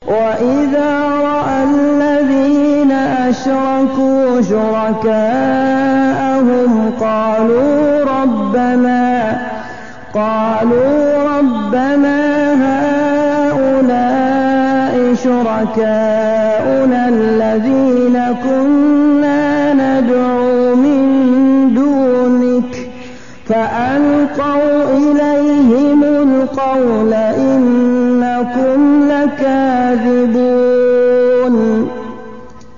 وإذا رأى الذين أشركوا شركاءهم قالوا ربنا هؤلاء شركاؤنا الذين كنا